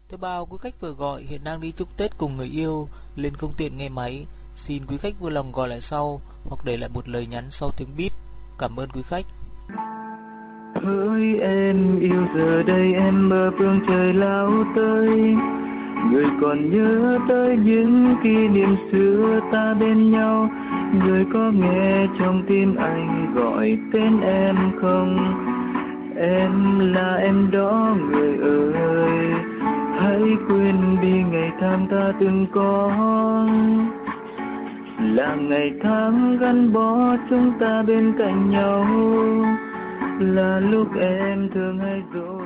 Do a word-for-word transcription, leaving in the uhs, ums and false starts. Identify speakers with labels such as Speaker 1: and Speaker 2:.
Speaker 1: Thứ bao quý khách vừa gọi hiện đang đi chúc Tết cùng người yêu nên không tiện nghe máy. Xin quý khách vui lòng gọi lại sau hoặc để lại một lời nhắn sau tiếng bíp. Cảm ơn quý khách.
Speaker 2: Hỡi em yêu giờ đây em mơ phương trời lao tới, người còn nhớ tới những kỷ niệm xưa ta bên nhau. Người có nghe trong tim anh gọi tên em không? Em là em đó người ơi, hãy quên đi ngày tháng ta từng có, là ngày tháng gắn bó chúng ta bên cạnh nhau, là lúc em thường hay dỗ